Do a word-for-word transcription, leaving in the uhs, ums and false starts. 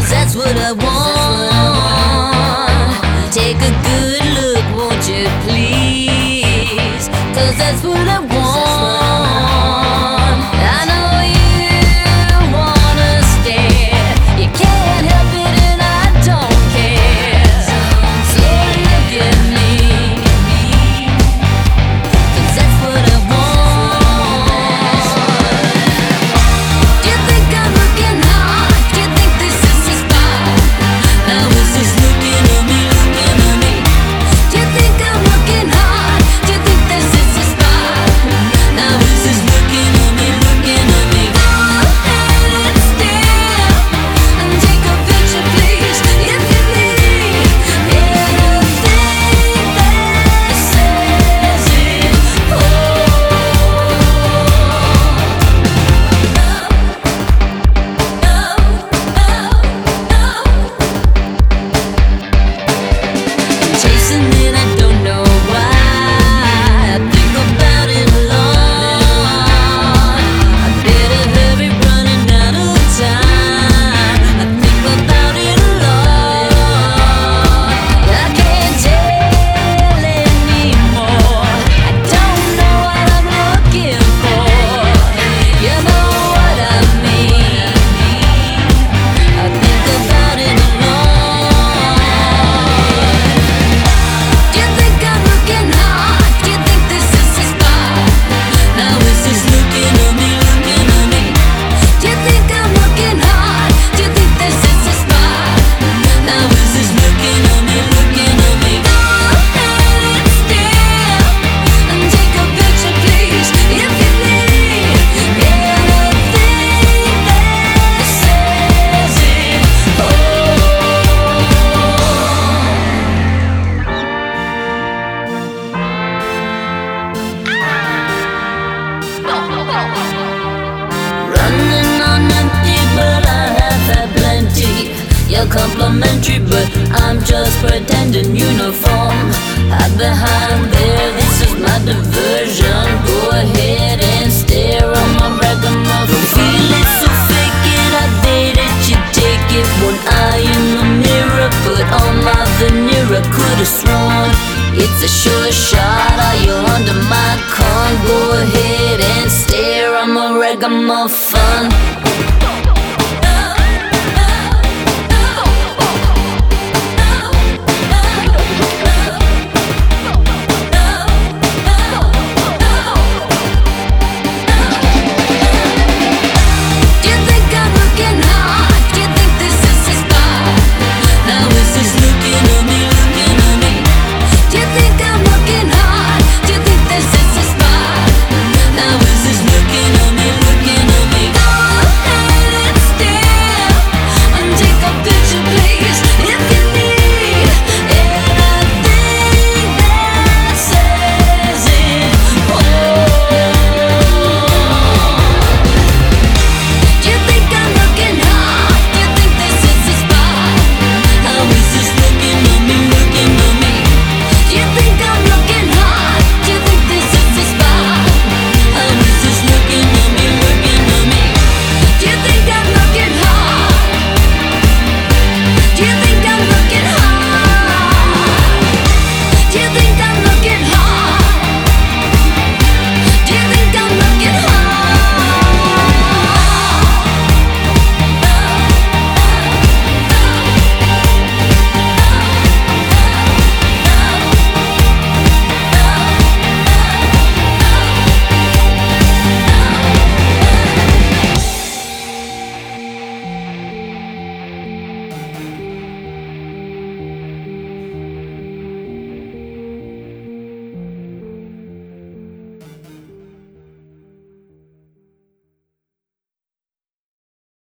that's what I want. Take a good look, won't you please? 'Cause that's what I want. I know you wanna stare, you can't help it and I don't care. So look at me, 'cause that's what I want. Do you think I'm looking hot? Do you think this is the spot? Now is this looking at me, looking at me? Do you think I'm looking hot? Do you think this is the spot? Now is this looking at me, looking at me? Go ahead and stare and take a picture, please, if you need anything that says it chasing it, I don't know why. I think about it a lot. I better hurry, running out of time. I think about it a lot. I can't tell anymore. I don't know what I'm looking for. You know what I mean? I think about it a lot. Do you think I'm looking hot? Do you think this is the spot? Now is this looking at me, looking at me? Do you think I'm looking hot? Do you think this is the spot? Now is this looking at me, looking at me? Go ahead and stare and take a picture, please, if you need anything that says it Running on empty, but I have had plenty. You're complimentary, but I'm just pretending. Uniform, hide behind there, this is my diversion. Go ahead and stare on my ragamuffin. Feel it, so fake it, I bet that you take it. One eye in the mirror, put on my veneer. I could've sworn it's a sure shot. Are you under my con? Go ahead and stare, I'm a ragamuffin.